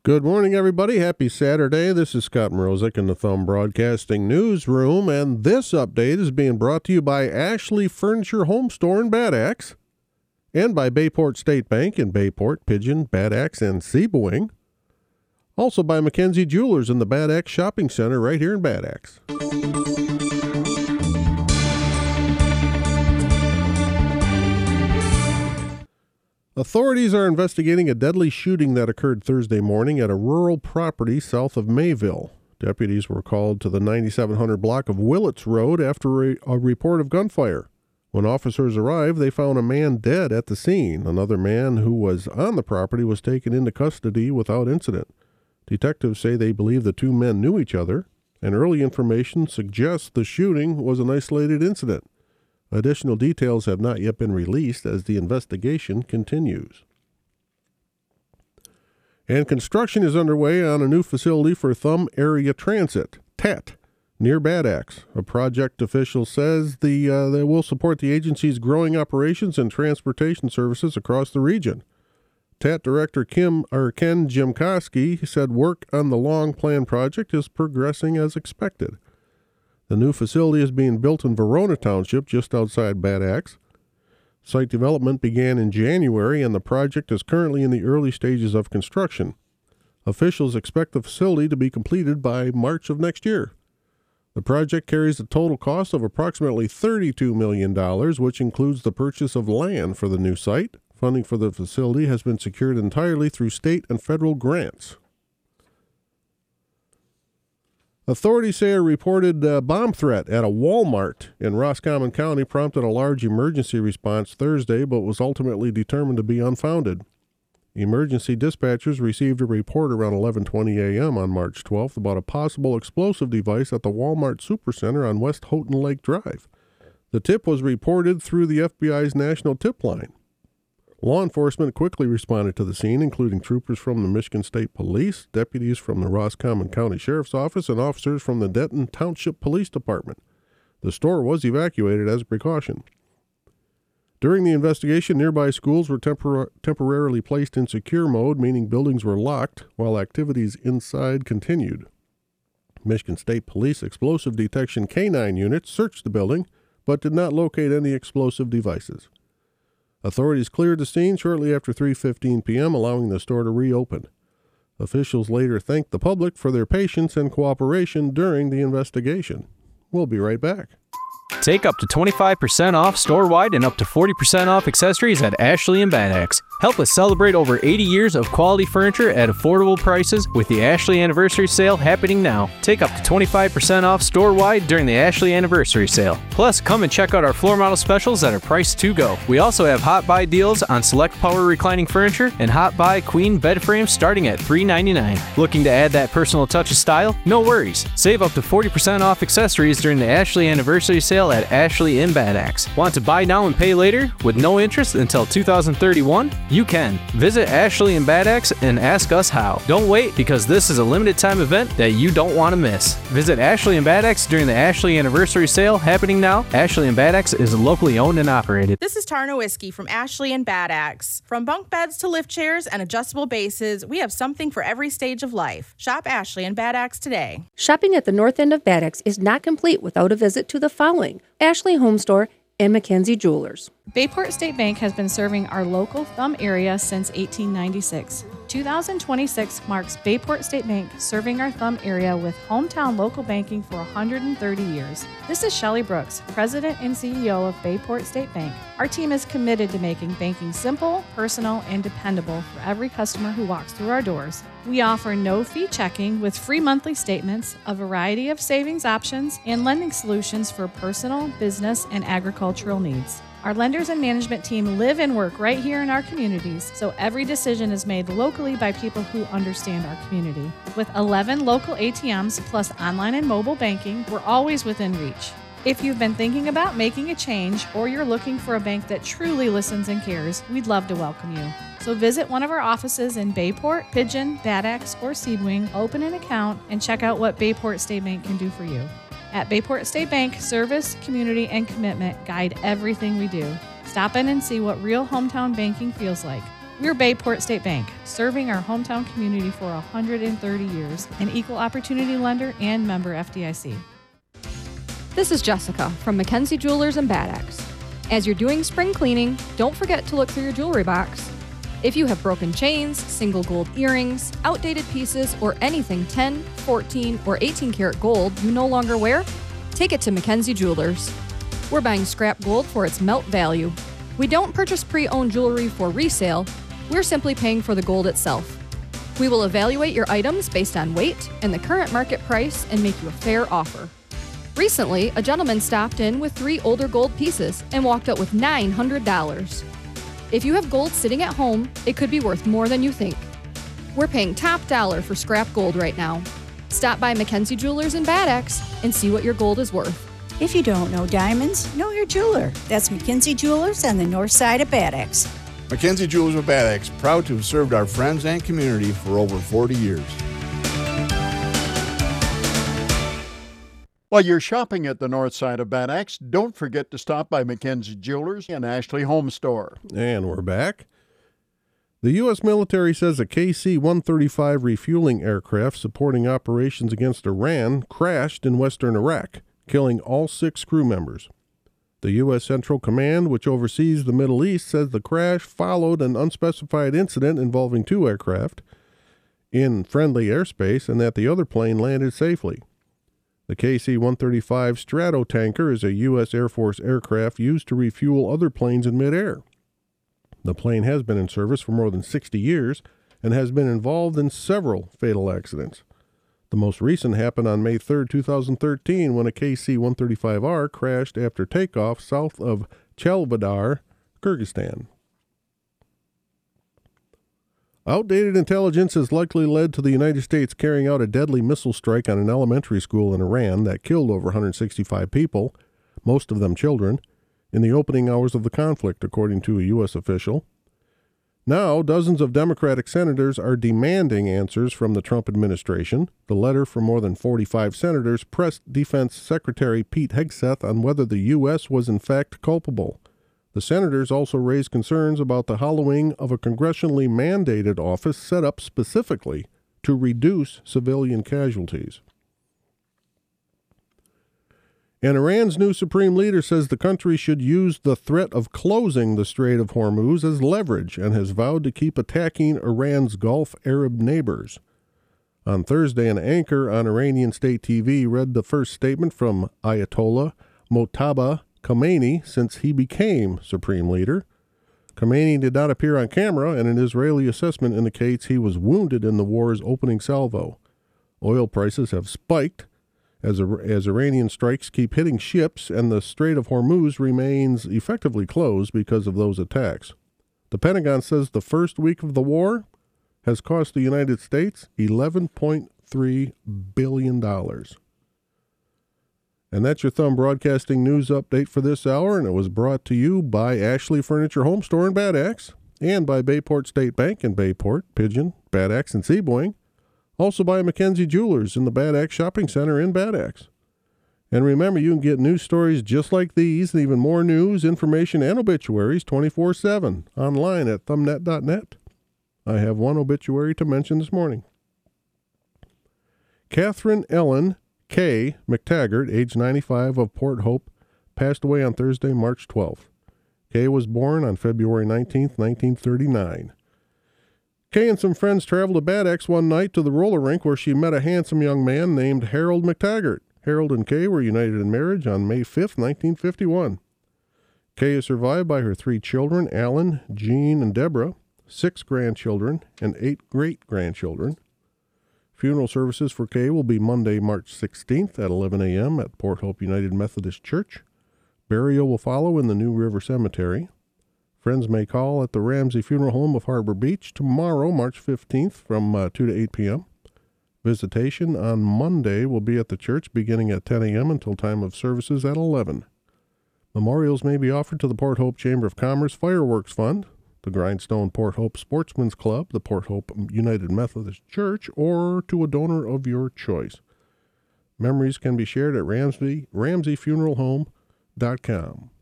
Good morning, everybody. Happy Saturday. This is Scott Mrozik in the Thumb Broadcasting Newsroom, and this update is being brought to you by Ashley Furniture Home Store in Bad Axe, and by Bayport State Bank in Bayport, Pigeon, Bad Axe, and Sebewaing. Also by Mackenzie Jewelers in the Bad Axe Shopping Center right here in Bad Axe. Authorities are investigating a deadly shooting that occurred Thursday morning at a rural property south of Mayville. Deputies were called to the 9700 block of Willits Road after a report of gunfire. When officers arrived, they found a man dead at the scene. Another man who was on the property was taken into custody without incident. Detectives say they believe the two men knew each other, and early information suggests the shooting was an isolated incident. Additional details have not yet been released as the investigation continues. And construction is underway on a new facility for Thumb Area Transit, TAT, near Bad Axe. A project official says they will support the agency's growing operations and transportation services across the region. TAT Director Ken Jimkowski said work on the long-planned project is progressing as expected. The new facility is being built in Verona Township, just outside Bad Axe. Site development began in January, and the project is currently in the early stages of construction. Officials expect the facility to be completed by March of next year. The project carries a total cost of approximately $32 million, which includes the purchase of land for the new site. Funding for the facility has been secured entirely through state and federal grants. Authorities say a reported bomb threat at a Walmart in Roscommon County prompted a large emergency response Thursday, but was ultimately determined to be unfounded. Emergency dispatchers received a report around 11:20 a.m. on March 12th about a possible explosive device at the Walmart Supercenter on West Houghton Lake Drive. The tip was reported through the FBI's National Tip Line. Law enforcement quickly responded to the scene, including troopers from the Michigan State Police, deputies from the Roscommon County Sheriff's Office, and officers from the Denton Township Police Department. The store was evacuated as a precaution. During the investigation, nearby schools were temporarily placed in secure mode, meaning buildings were locked while activities inside continued. Michigan State Police explosive detection K-9 units searched the building, but did not locate any explosive devices. Authorities cleared the scene shortly after 3:15 p.m., allowing the store to reopen. Officials later thanked the public for their patience and cooperation during the investigation. We'll be right back. Take up to 25% off store-wide and up to 40% off accessories at Ashley and Bad Axe. Help us celebrate over 80 years of quality furniture at affordable prices with the Ashley Anniversary Sale happening now. Take up to 25% off store-wide during the Ashley Anniversary Sale. Plus, come and check out our floor model specials that are priced to go. We also have Hot Buy deals on select power reclining furniture and Hot Buy queen bed frames starting at $3.99. Looking to add that personal touch of style? No worries. Save up to 40% off accessories during the Ashley Anniversary Sale at Ashley in Bad Axe. Want to buy now and pay later with no interest until 2031? You can. Visit Ashley and Bad Axe and ask us how. Don't wait, because this is a limited time event that you don't want to miss. Visit Ashley and Bad Axe during the Ashley Anniversary Sale happening now. Ashley and Bad Axe is locally owned and operated. This is Tarna Whiskey from Ashley and Bad Axe. From bunk beds to lift chairs and adjustable bases, we have something for every stage of life. Shop Ashley and Bad Axe today. Shopping at the north end of Bad Axe is not complete without a visit to the following: Ashley Home Store and Mackenzie Jewelers. Bayport State Bank has been serving our local Thumb area since 1896. 2026 marks Bayport State Bank serving our Thumb area with hometown local banking for 130 years. This is Shelley Brooks, President and CEO of Bayport State Bank. Our team is committed to making banking simple, personal, and dependable for every customer who walks through our doors. We offer no-fee checking with free monthly statements, a variety of savings options, and lending solutions for personal, business, and agricultural needs. Our lenders and management team live and work right here in our communities, so every decision is made locally by people who understand our community. With 11 local ATMs plus online and mobile banking, we're always within reach. If you've been thinking about making a change or you're looking for a bank that truly listens and cares, we'd love to welcome you. So visit one of our offices in Bayport, Pigeon, Bad Axe, or Sebewaing, open an account, and check out what Bayport State Bank can do for you. At Bayport State Bank, service, community, and commitment guide everything we do. Stop in and see what real hometown banking feels like. We're Bayport State Bank, serving our hometown community for 130 years, an equal opportunity lender and member FDIC. This is Jessica from Mackenzie Jewelers and Bad Axe. As you're doing spring cleaning, don't forget to look through your jewelry box. If you have broken chains, single gold earrings, outdated pieces, or anything 10, 14, or 18 karat gold you no longer wear, take it to Mackenzie Jewelers. We're buying scrap gold for its melt value. We don't purchase pre-owned jewelry for resale. We're simply paying for the gold itself. We will evaluate your items based on weight and the current market price and make you a fair offer. Recently, a gentleman stopped in with 3 older gold pieces and walked out with $900. If you have gold sitting at home, it could be worth more than you think. We're paying top dollar for scrap gold right now. Stop by Mackenzie Jewelers and Bad Axe and see what your gold is worth. If you don't know diamonds, know your jeweler. That's Mackenzie Jewelers on the north side of Bad Axe. Mackenzie Jewelers of Bad Axe, proud to have served our friends and community for over 40 years. While you're shopping at the north side of Bad Axe, don't forget to stop by Mackenzie Jewelers and Ashley Home Store. And we're back. The U.S. military says a KC-135 refueling aircraft supporting operations against Iran crashed in western Iraq, killing all 6 crew members. The U.S. Central Command, which oversees the Middle East, says the crash followed an unspecified incident involving 2 aircraft in friendly airspace and that the other plane landed safely. The KC-135 Stratotanker is a U.S. Air Force aircraft used to refuel other planes in midair. The plane has been in service for more than 60 years and has been involved in several fatal accidents. The most recent happened on May 3, 2013, when a KC-135R crashed after takeoff south of Chelbadar, Kyrgyzstan. Outdated intelligence has likely led to the United States carrying out a deadly missile strike on an elementary school in Iran that killed over 165 people, most of them children, in the opening hours of the conflict, according to a U.S. official. Now, dozens of Democratic senators are demanding answers from the Trump administration. The letter from more than 45 senators pressed Defense Secretary Pete Hegseth on whether the U.S. was in fact culpable. The senators also raised concerns about the hollowing of a congressionally mandated office set up specifically to reduce civilian casualties. And Iran's new supreme leader says the country should use the threat of closing the Strait of Hormuz as leverage and has vowed to keep attacking Iran's Gulf Arab neighbors. On Thursday, an anchor on Iranian state TV read the first statement from Ayatollah Mojtaba Khomeini since he became supreme leader. Khomeini did not appear on camera, and an Israeli assessment indicates he was wounded in the war's opening salvo. Oil prices have spiked as Iranian strikes keep hitting ships, and the Strait of Hormuz remains effectively closed because of those attacks. The Pentagon says the first week of the war has cost the United States $11.3 billion. And that's your Thumb Broadcasting News Update for this hour, and it was brought to you by Ashley Furniture Home Store in Bad Axe, and by Bayport State Bank in Bayport, Pigeon, Bad Axe, and Seaboing. Also by Mackenzie Jewelers in the Bad Axe Shopping Center in Bad Axe. And remember, you can get news stories just like these and even more news, information, and obituaries 24/7 online at thumbnet.net. I have one obituary to mention this morning. Catherine Ellen K. McTaggart, age 95, of Port Hope, passed away on Thursday, March 12th. Kay was born on February 19th, 1939. Kay and some friends traveled to Bad Axe one night to the roller rink where she met a handsome young man named Harold McTaggart. Harold and Kay were united in marriage on May 5th, 1951. Kay is survived by her 3 children, Alan, Jean, and Deborah, 6 grandchildren, and 8 great-grandchildren. Funeral services for Kay will be Monday, March 16th at 11 a.m. at Port Hope United Methodist Church. Burial will follow in the New River Cemetery. Friends may call at the Ramsey Funeral Home of Harbor Beach tomorrow, March 15th, from 2 to 8 p.m. Visitation on Monday will be at the church beginning at 10 a.m. until time of services at 11. Memorials may be offered to the Port Hope Chamber of Commerce Fireworks Fund, the Grindstone Port Hope Sportsman's Club, the Port Hope United Methodist Church, or to a donor of your choice. Memories can be shared at RamseyFuneralHome.com.